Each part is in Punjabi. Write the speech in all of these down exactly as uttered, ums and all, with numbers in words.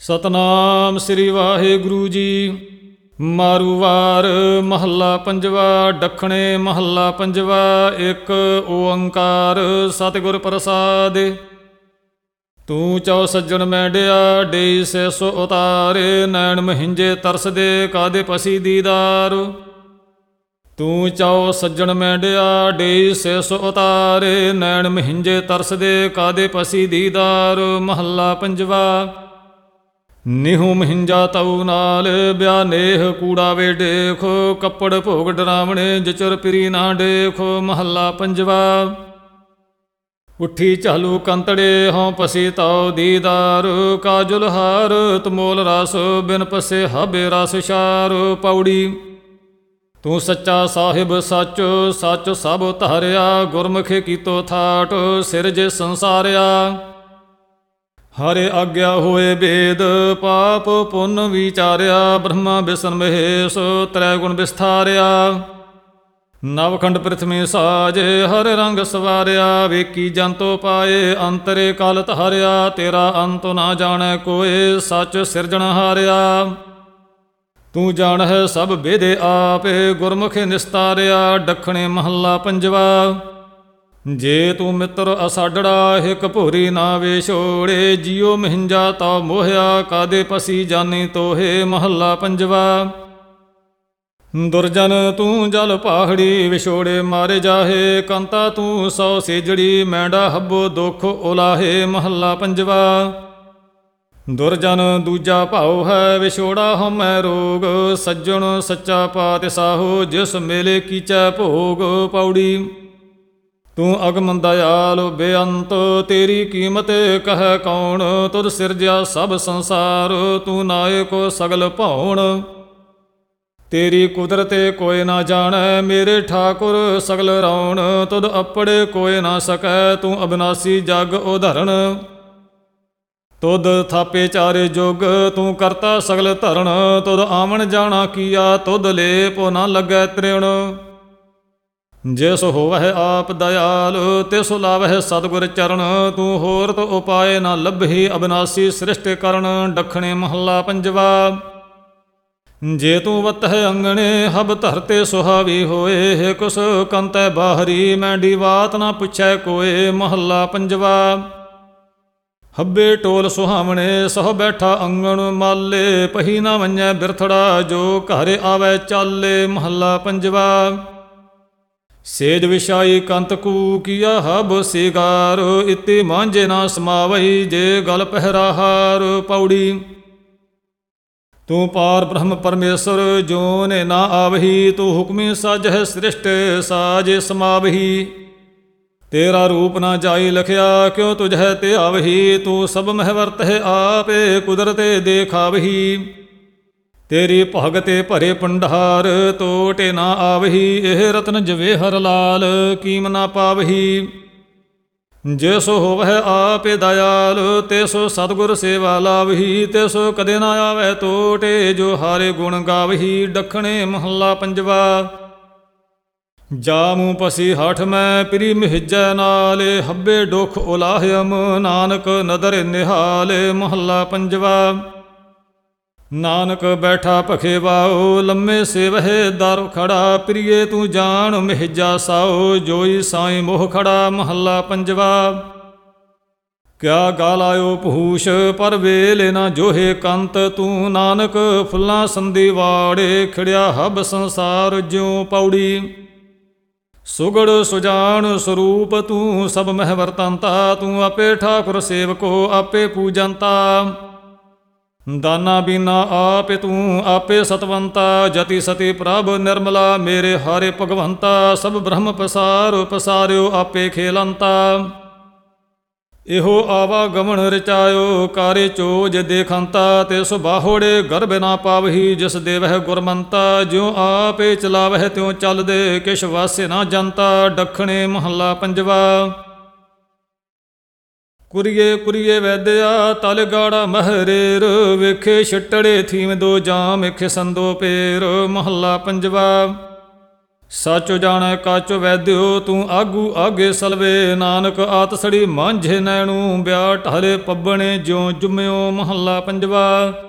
ਸਤਨਾਮ ਸ੍ਰੀ ਵਾਹਿਗੁਰੂ ਜੀ। ਮਾਰੂ ਵਾਰ ਮਹੱਲਾ ਪੰਜਵਾ। ਦੱਖਣੇ ਮਹੱਲਾ ਪੰਜਵਾ। ਇੱਕ ਓੰਕਾਰ ਸਤਿਗੁਰ ਪ੍ਰਸਾਦਿ। ਤੂੰ ਚੌ ਸੱਜਣ ਮੈਂਡਿਆ ਡੇਈ ਸੇ ਸੋ ਉਤਾਰੇ। ਨੈਣ ਮਹਿੰਜੇ ਤਰਸਦੇ ਕਾਦੇ ਪਸੀ ਦੀਦਾਰ। ਤੂੰ ਚੌ ਸੱਜਣ ਮੈਂਡਿਆ ਡੇਈ ਸੇ ਸੋ ਉਤਾਰੇ। ਨੈਣ ਮਹਿੰਜੇ ਤਰਸਦੇ ਕਾਦੇ ਪਸੀ ਦੀਦਾਰ। ਮਹੱਲਾ ਪੰਜਵਾ। ਨਿਹੂ ਮਹਿੰਜਾ ਤਉ ਨਾਲ ਬਿਆ ਨੇਹ ਕੂੜਾ ਵੇ ਡੇਖ। ਕੱਪੜ ਭੋਗ ਡਰਾਵਣੇ ਜਚਰ ਪਿਰੀ ਨਾ ਡੇਖ। ਮਹੱਲਾ ਪੰਜਵਾ। ਉੱਠੀ ਝਾਲੂ ਕੰਤੜੇ ਹਉ ਪਸੀ ਤਉ ਦੀਦਾਰ। ਕਾਜੁਲ ਹਾਰ ਤਮੋਲ ਰਸ ਬਿਨ ਪਸੇ ਹਾਬੇ ਰਸ ਸ਼ਾਰ। ਪੌੜੀ। ਤੂੰ ਸੱਚਾ ਸਾਹਿਬ ਸੱਚ ਸੱਚ ਸਭ ਧਾਰਿਆ। ਗੁਰਮੁਖੇ ਕੀਤੋ ਥਾਟ ਸਿਰਜੇ ਸੰਸਾਰਿਆ। ਹਰਿ ਆਗਿਆ ਹੋਏ ਬੇਦ ਪਾਪ ਪੁੰਨ ਵਿਚਾਰਿਆ। ਬ੍ਰਹਮਾ ਬਿਸ਼ਨ ਮਹੇਸ਼ ਤ੍ਰੈ ਗੁਣ ਵਿਸਥਾਰਿਆ। ਨਵਖੰਡ ਪ੍ਰਿਥਵੀ ਸਾਜੇ ਹਰ ਰੰਗ ਸਵਾਰਿਆ। ਵੇਖੀ ਜੰਤੋ ਪਾਏ ਅੰਤਰੇ ਕਾਲ ਧਾਰਿਆ। ਤੇਰਾ ਅੰਤ ਨਾ ਜਾਣੈ ਕੋਏ ਸੱਚ ਸਿਰਜਣ ਹਾਰਿਆ। ਤੂੰ ਜਾਣਹਿ ਸਭ ਬੇਦੇ ਆਪੇ ਗੁਰਮੁਖੇ ਨਿਸਤਾਰਿਆ। ਦੱਖਣੇ ਮਹੱਲਾ ਪੰਜਵਾ। ਜੇ ਤੂੰ ਮਿੱਤਰ ਅਸਾਡੜਾ ਹਿਕ ਭੋਰੀ ਨਾ ਵੇਛੋੜੇ। ਜੀਉ ਮਹਿੰਜਾ ਤਾ ਮੋਹਿਆ ਕਾਦੇ ਪਸੀ ਜਾਨੀ ਤੋਹੇ। ਮਹੱਲਾ ਪੰਜਵਾ। ਦੁਰਜਨ ਤੂੰ ਜਲ ਪਾਹੜੀ ਵਿਛੋੜੇ ਮਾਰੇ ਜਾਹੇ। ਕੰਤਾ ਤੂੰ ਸੌ ਸੇਜੜੀ ਮੈਂਡਾ ਹੱਬੋ ਦੁੱਖ ਉਲਾਹੇ। ਮਹੱਲਾ ਪੰਜਵਾ। ਦੁਰਜਨ ਦੂਜਾ ਭਾਉ ਹੈ ਵਿਛੋੜਾ ਹਉਮੈ ਰੋਗ। ਸੱਜਣ ਸੱਚਾ ਪਾਤਿ ਸਾਹੋ ਜਿਸ ਮੇਲੇ ਕੀਚੈ ਭੋਗ। ਪੌੜੀ। ਤੂੰ ਅਗਮ ਦਇਆਲ ਬੇਅੰਤ ਤੇਰੀ ਕੀਮਤ ਕਹੈ ਕੌਣ। ਤੁਧ ਸਿਰਜਿਆ ਸਭ ਸੰਸਾਰ ਤੂੰ ਨਾਇਕ ਸਗਲ ਭਉਣ। ਤੇਰੀ ਕੁਦਰਤ ਕੋਈ ਨਾ ਜਾਣੈ ਮੇਰੇ ਠਾਕੁਰ ਸਗਲ ਰੌਣ। ਤੁਧ ਅਪੜੇ ਕੋਈ ਨਾ ਸਕੈ ਤੂੰ ਅਬਨਾਸੀ ਜਗ ਉਧਰਣ। ਤੁਧ ਥਾਪੇ ਚਾਰੇ ਜੁਗ ਤੂੰ ਕਰਤਾ ਸਗਲ ਧਰਣ। ਤੁਧ ਆਵਣ ਜਾਣਾ ਕੀਆ ਤੁਧ ਲੇਪ ਨਾ ਲੱਗੈ ਤ੍ਰਿਣ। ਜਿਸ ਹੋਵਹਿ ਆਪ ਦਇਆਲ ਤਿਸ ਲਾਵਹਿ ਸਤਿਗੁਰ ਚਰਨ। ਤੂੰ ਹੋਰਤ ਉਪਾਏ ਨਾ ਲੱਭੀ ਅਬਨਾਸੀ ਸ੍ਰਿਸ਼ਟ ਕਰਨ। ਦੱਖਣੇ ਮਹੱਲਾ ਪੰਜਵਾ। ਜੇ ਤੂੰ ਵਤਹਿ ਅੰਗਣੇ ਹਬ ਧਰਤੇ ਸੁਹਾਵੀ ਹੋਏ। ਹਿਕੁਸ ਕੰਤੈ ਬਾਹਰੀ ਮੈਂਡੀ ਬਾਤ ਨਾ ਪੁੱਛੈ ਕੋਏ। ਮਹੱਲਾ ਪੰਜਵਾ। ਹੱਬੇ ਟੋਲ ਸੁਹਾਵਣੇ ਸਹ ਬੈਠਾ ਅੰਗਣ ਮਾਲੇ। ਪਹੀ ਨਾ ਵੰਜੈ ਬਿਰਥੜਾ ਜੋ ਘਰ ਆਵੈ ਚਾਲੇ। ਮਹੱਲਾ ਪੰਜਵਾ। ਸੇਜ ਵਿਛਾਈ ਕੰਤ ਕੂ ਕੀਆ ਹਬ ਸਿਗਾਰ। ਇਤੀ ਮਾਂਝੇ ਨਾ ਸਮਾਵਈ ਜੇ ਗਲ ਪਹਿਰਾਹਾਰ। ਪੌੜੀ। ਤੂੰ ਪਾਰ ਬ੍ਰਹਮ ਪਰਮੇਸ਼ਰ ਜੋ ਨੇ ਨਾ ਆਵਹੀ। ਤੂੰ ਹੁਕਮੀ ਸਾਜਹਿ ਸ੍ਰਿਸ਼ਟ ਸਾਜੇ ਸਮਾਵਹੀ। ਤੇਰਾ ਰੂਪ ਨਾ ਜਾਈ ਲਖਿਆ ਕਿਉ ਤੁਝੈ ਤੇ ਆਵਹੀ। ਤੂੰ ਸਭ ਮਹਿ ਵਰਤਹਿ ਆਪੇ ਕੁਦਰਤੇ ਦੇਖਾਵਹੀ। ਤੇਰੀ ਭਗਤੇ ਭਰੇ ਭੰਡਾਰ ਤੋਟੇ ਨਾ ਆਵਹੀ। ਇਹ ਰਤਨ ਜਵੇਹਰ ਲਾਲ ਕੀਮ ਨਾ ਪਾਵਹੀ। ਜਿਸ ਹੋਵਹਿ ਆਪੇ ਦਇਆਲ ਤਿਸ ਸਤਿਗੁਰ ਸੇਵਾ ਲਾਵਹੀ। ਤਿਸ ਕਦੇ ਨਾ ਆਵੈ ਤੋਟੇ ਜੋ ਹਾਰੇ ਗੁਣ ਗਾਵਹੀ। ਦੱਖਣੇ ਮਹੱਲਾ ਪੰਜਵਾ। ਜਾਮੂ ਪਸੀ ਹਠ ਮੈਂ ਪਿਰੀ ਮਿਹਜੈ ਨਾਲੇ। ਹੱਬੇ ਦੁਖ ਉਲਾਹਿਅਮ ਨਾਨਕ ਨਦਰ ਨਿਹਾਲੇ। ਮਹੱਲਾ ਪੰਜਵਾ। ਨਾਨਕ ਬੈਠਾ ਭਖੇ ਵਾਓ ਲੰਮੇ ਸੇਵਹਿ ਦਰ ਖੜਾ। ਪ੍ਰੀਏ ਤੂੰ ਜਾਣ ਮਿਹਜਾ ਸਾਓ ਜੋਈ ਸਾਈਂ ਮੋਹ ਖੜਾ। ਮਹੱਲਾ ਪੰਜਵਾ। ਕਿਆ ਗਾਲ ਆਇਓ ਭੂਸ਼ ਪਰ ਵੇਲੇ ਨਾ ਜੋਹੇ ਕੰਤ। ਤੂੰ ਨਾਨਕ ਫੁੱਲਾਂ ਸੰਧੀ ਵਾੜੇ ਖਿੜਿਆ ਹਬ ਸੰਸਾਰ ਜਿਉ। ਪੌੜੀ। ਸੁਗੜ ਸੁਜਾਨ ਸਰੂਪ ਤੂੰ ਸਭ ਮਹਿ ਵਰਤੰਤਾ। ਤੂੰ ਆਪੇ ਠਾਕੁਰ ਸੇਵਕੋ ਆਪੇ ਪੂਜੰਤਾ। ਦਾਨਾ ਬੀਨਾ ਆਪੇ ਤੂੰ ਆਪੇ ਸਤਵੰਤਾ। ਜਤੀ ਸਤੀ ਪ੍ਰਭ ਨਿਰਮਲਾ ਮੇਰੇ ਹਾਰੇ ਭਗਵੰਤਾ। ਸਭ ਬ੍ਰਹਮ ਪਸਾਰ ਪਸਾਰਿਓ ਆਪੇ ਖੇਲੰਤਾ। ਇਹੋ ਆਵਾਗਮਨ ਰਚਾਇਓ ਕਾਰੇ ਚੋਜ ਦੇਖੰਤਾ। ਤਿਸ ਬਾਹੋੜੇ ਗਰਭ ਨਾ ਪਾਵਹੀ ਜਿਸ ਦੇਵਹਿ ਗੁਰਮੰਤਾ। ਜਿਉ ਆਪੇ ਚਲਾਵਹਿ ਤਿਉ ਚੱਲਦੇ ਕਿਛ ਵਾਸੇ ਨਾ ਜਨਤਾ। ਦੱਖਣੇ ਮਹੱਲਾ ਪੰਜਵਾ। ਕੁਰੀਏ ਕੁਰੀਏ ਵੈਦਿਆ ਤਲ ਗਾੜਾ ਮਹਰੇਰ। ਵੇਖੇ ਛਟੜੇ ਥੀਮ ਦੋ ਜਾਮ ਵੇਖੇ ਸੰਦੋ ਪੇਰ। ਮਹੱਲਾ ਪੰਜਵਾ। ਸਚੁ ਜਾਣੈ ਕਾਚੁ ਵੈਦਿਓ ਤੂੰ ਆਗੂ ਆਗੇ ਸਲਵੇ। ਨਾਨਕ ਆਤਸੜੀ ਮਾਂਝੇ ਨੈਣੂ ਬਿਆ ਢਾਲੇ ਪੱਬਣੇ ਜਿਉ ਜੁਮਿਓ। ਮਹੱਲਾ ਪੰਜਵਾ।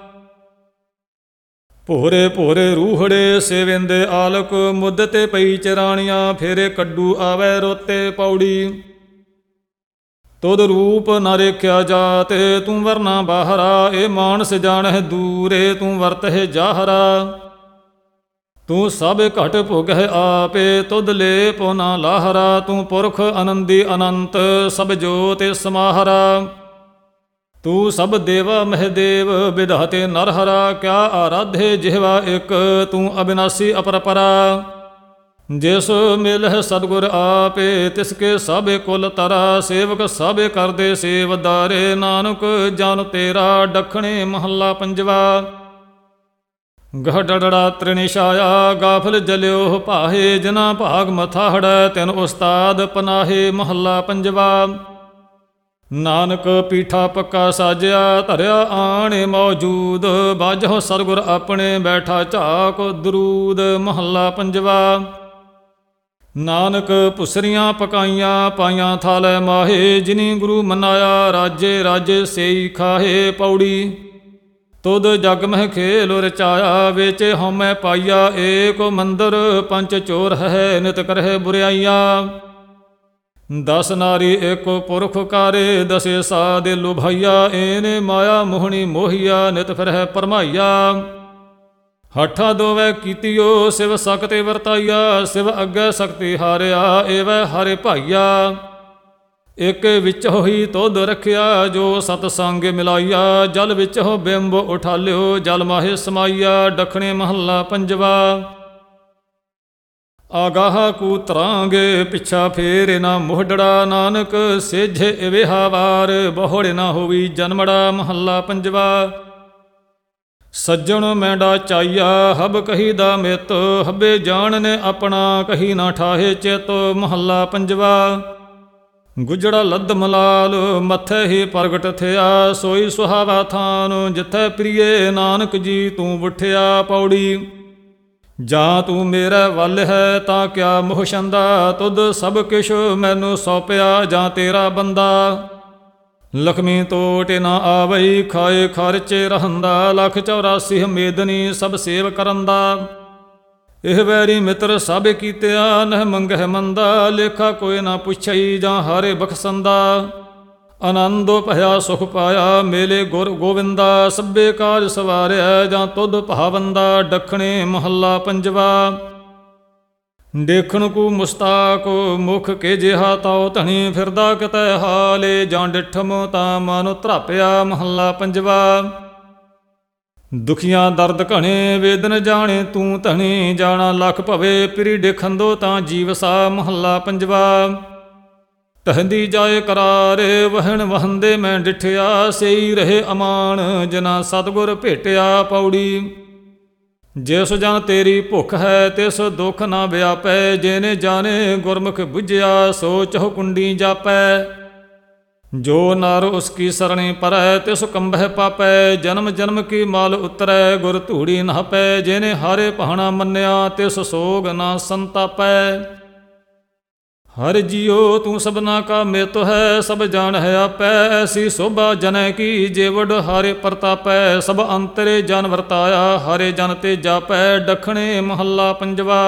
ਭੋਰੇ ਭੋਰੇ ਰੂਹੜੇ ਸੇਵਿੰਦੇ ਆਲਕ ਮੁੱਦ ਤੇ ਪਈ ਚਰਾਣੀਆਂ। ਫੇਰੇ ਕੱਡੂ ਆਵੈ ਰੋਤੇ ਪੌੜੀ। ਤੁਧ ਰੂਪ ਨਾ ਰੇਖਿਆ ਜਾਤੇ ਤੂੰ ਵਰਨਾ ਬਾਹਰਾ। ਇਹ ਮਾਨਸ ਜਾਣਹਿ ਦੂਰੇ ਤੂੰ ਵਰਤਹਿ ਜਾਹਰਾ। ਤੂੰ ਸਭ ਘਟ ਭੁਗਹਿ ਆਪੇ ਤੁਧ ਲੇਪ ਨਾ ਲਾਹਰਾ। ਤੂੰ ਪੁਰਖ ਆਨੰਦੀ ਅਨੰਤ ਸਭ ਜੋਤਿ ਸਮਾਹਰਾ। ਤੂੰ ਸਭ ਦੇਵਾ ਮਹਿਦੇਵ ਵਿਧਾਤੇ ਨਰਹਰਾ। ਕਿਆ ਆਰਾਧੇ ਜਿਹਵਾ ਇੱਕ ਤੂੰ ਅਬਿਨਾਸੀ ਅਪਰਪਰਾ। ਜਿਸ ਮਿਲਹਿ ਸਤਿਗੁਰ ਆਪੇ ਤਿਸਕੇ ਸਭੇ ਕੁਲ ਤਰਾ। ਸੇਵਕ ਸਭੇ ਕਰਦੇ ਸੇਵਦਾਰੇ ਨਾਨਕ ਜਨ ਤੇਰਾ ਡਖਣੇ। ਮਹੱਲਾ ਪੰਜਵਾ। ਗਹ ਡੜੜਾ ਤ੍ਰਿਣਿਸ਼ਾਇਆ ਗਾਫਲ ਜਲਿਓ ਭਾਹੇ। ਜਿਨਾ ਭਾਗ ਮਥਾ ਹੜੈ ਤਿਨ ਉਸਤਾਦ ਪਨਾਹੇ। ਮਹੱਲਾ ਪੰਜਵਾ। ਨਾਨਕ ਪੀਠਾ ਪੱਕਾ ਸਾਜਿਆ ਧਰਿਆ ਆਣੇ ਮੌਜੂਦ। ਬਾਝੋ ਸਤਿਗੁਰ ਆਪਣੇ ਬੈਠਾ ਝਾਕ ਦਰੂਦ। ਮਹੱਲਾ ਪੰਜਵਾ। ਨਾਨਕ ਪੁਸਰੀਆਂ ਪਕਾਈਆਂ ਪਾਈਆਂ ਥਾਲੈ ਮਾਹੇ। ਜਿਨੀ ਗੁਰੂ ਮਨਾਇਆ ਰਾਜੇ ਰਾਜੇ ਸੇਈ ਖਾਹੇ। ਪੌੜੀ। ਤੁਧ ਜਗ ਮਹਿ ਖੇਲ ਰਚਾਇਆ ਵੇਚੇ ਹਉਮੈ ਪਾਈਆ। ਏਕ ਮੰਦਰ ਪੰਚ ਚੋਰ ਹੈ ਨਿਤ ਕਰਹਿ ਬੁਰਿਆਈਆ। ਦਸ ਨਾਰੀ ਏਕੋ ਪੁਰਖ ਕਾਰੇ ਦਸੇ ਸਾਦੇ ਲੁਭਾਈਆ। ਏਨੇ ਮਾਇਆ ਮੋਹਣੀ ਮੋਹੀਆ ਨਿਤ ਫਿਰਹਿ ਪਰਮਾਈਆ। ਹੱਠਾ ਦੋਵੈ ਕੀਤਿਓ ਸਿਵ ਸਕਤੇ ਵਰਤਾਈਆ। ਸਿਵ ਅੱਗੇ ਸਕਤੀ ਹਾਰਿਆ ਏਵੈ ਹਾਰੇ ਭਾਈਆ। ਇੱਕ ਵਿੱਚ ਹੋਈ ਤੁਧ ਰੱਖਿਆ ਜੋ ਸਤ ਸੰਗ ਮਿਲਾਈਆ। ਜਲ ਵਿੱਚ ਹੋ ਬਿੰਬ ਉਠਾਲਿਓ ਜਲ ਮਾਹੇ ਸਮਾਈਆ। ਡਖਣੇ। ਮਹੱਲਾ ਪੰਜਵਾ। ਆਗਾਹ ਕੂ ਤਰਾਂਗੇ ਪਿਛਾ ਫੇਰੇ ਨਾ ਮੋਢੜਾ। ਨਾਨਕ ਸੇਝੇ ਇਵੇਹਾ ਵਾਰ ਬਹੁੜੇ ਨਾ ਹੋਵੀ ਜਨਮੜਾ। ਮਹੱਲਾ ਪੰਜਵਾ। ਸੱਜਣ ਮੈਂਡਾ ਚਾਈਆ ਹਬ ਕਹੀ ਦਾ ਮਿਤ। ਹੱਬੇ ਜਾਣ ਨੇ ਆਪਣਾ ਕਹੀ ਨਾ ਠਾਹੇ ਚਿਤ। ਮਹੱਲਾ ਪੰਜਵਾ। ਗੁਜੜਾ ਲੱਦ ਮਲਾਲ ਮੱਥੇ ਹੀ ਪ੍ਰਗਟ ਥਿਆ। ਸੋਈ ਸੁਹਾਵਾ ਥਾਨ ਜਿੱਥੈ ਪ੍ਰੀਏ ਨਾਨਕ ਜੀ ਤੂੰ ਵਠਿਆ। ਪੌੜੀ। ਜਾਂ ਤੂੰ ਮੇਰਾ ਵੱਲ ਹੈ ਤਾਂ ਕਿਆ ਮੋਹ ਛੰਦਾ। ਤੁਧ ਸਭ ਕਿਛ ਮੈਨੂੰ ਸੌਪਿਆ ਜਾਂ ਤੇਰਾ ਬੰਦਾ। ਲਖਮੀ ਤੋਟੇ ਨਾ ਆਵਈ ਖਾਏ ਖਰਚੇ ਰਹੰਦਾ। ਲੱਖ ਚੌਰਾਸੀ ਹਮੇਦਨੀ ਸਭ ਸੇਵ ਕਰੰਦਾ। ਇਹ ਵੈਰੀ ਮਿੱਤਰ ਸਭ ਕੀਤਿਆ ਨਹਿ ਮੰਗਹਿ ਮੰਦਾ। ਲੇਖਾ ਕੋਈ ਨਾ ਪੁੱਛਈ ਜਾਂ ਹਾਰੇ ਬਖਸੰਦਾ। ਆਨੰਦੋ ਭਇਆ ਸੁਖ ਪਾਇਆ ਮੇਲੇ ਗੁਰ ਗੋਵਿੰਦਾ। ਸਭੇ ਕਾਜ ਸਵਾਰਿਆ ਜਾਂ ਤੁਧ ਭਾਵੰਦਾ। ਡਖਣੇ। ਮਹੱਲਾ ਪੰਜਵਾ। ਦੇਖਣ ਕੂ ਮੁਸਤਾਕ ਮੁਖ ਕੇ ਜਿਹਾ ਤਾਉ ਧਣੀ। ਫਿਰਦਾ ਕਿਤੈ ਹਾਲੇ ਜਾਂ ਡਿਠਮ ਤਾਂ ਮਨ ਧਰਾਪਿਆ। ਮਹੱਲਾ ਪੰਜਵਾ। ਦੁਖੀਆਂ ਦਰਦ ਘਣੇ ਵੇਦਨ ਜਾਣੇ ਤੂੰ ਧਣੀ। ਜਾਣਾ ਲੱਖ ਭਵੇ ਪਿਰੀ ਦੇਖੰਦੋ ਤਾਂ ਜੀਵਸਾ। ਮਹੱਲਾ ਪੰਜਵਾ। ਟਹੰਦੀ ਜਾਏ ਕਰਾਰੇ ਵਹਿਣ ਵਹੰਦੇ ਮੈਂ ਡਿਠਿਆ। ਸੇਈ ਰਹੇ ਅਮਾਨ ਜਿਨਾ ਸਤਿਗੁਰ ਭੇਟਿਆ। ਪੌੜੀ। ਜਿਸ ਜਨ ਤੇਰੀ ਭੁੱਖ ਹੈ ਤਿਸ ਦੁੱਖ ਨਾ ਵਿਆਪੈ। ਜਿਨੇ ਜਾਣੇ ਗੁਰਮੁਖ ਬੁਝਿਆ ਸੋ ਚਹੁ ਕੁੰਡੀ ਜਾਪੈ। ਜੋ ਨਰ ਉਸ ਕੀ ਸਰਣੀ ਪਰੈ ਤਿਸ ਕੰਬਹਿ ਪਾਪੈ। ਜਨਮ ਜਨਮ ਕੀ ਮਾਲ ਉਤਰੈ ਗੁਰ ਧੂੜੀ ਨਾ ਪੈ। ਜਿਨੇ ਹਾਰੇ ਭਾਣਾ ਮੰਨਿਆ ਤਿਸ ਸੋਗ ਨਾ ਸੰਤਾਪੈ। ਹਰ ਜੀਓ ਤੂੰ ਸਭਨਾ ਕਾ ਮਿਤ ਹੈ ਸਭ ਜਾਣ ਹੈ ਆਪੈ। ਐਸੀ ਸੋਭਾ ਜਨੈ ਕੀ ਜੇ ਵਡ ਹਾਰੇ ਪ੍ਰਤਾਪੈ। ਸਭ ਅੰਤਰੇ ਜਨ ਵਰਤਾਇਆ ਹਾਰੇ ਜਨ ਤੇ ਜਾਪੈ। ਡਖਣੇ। ਮਹੱਲਾ ਪੰਜਵਾ।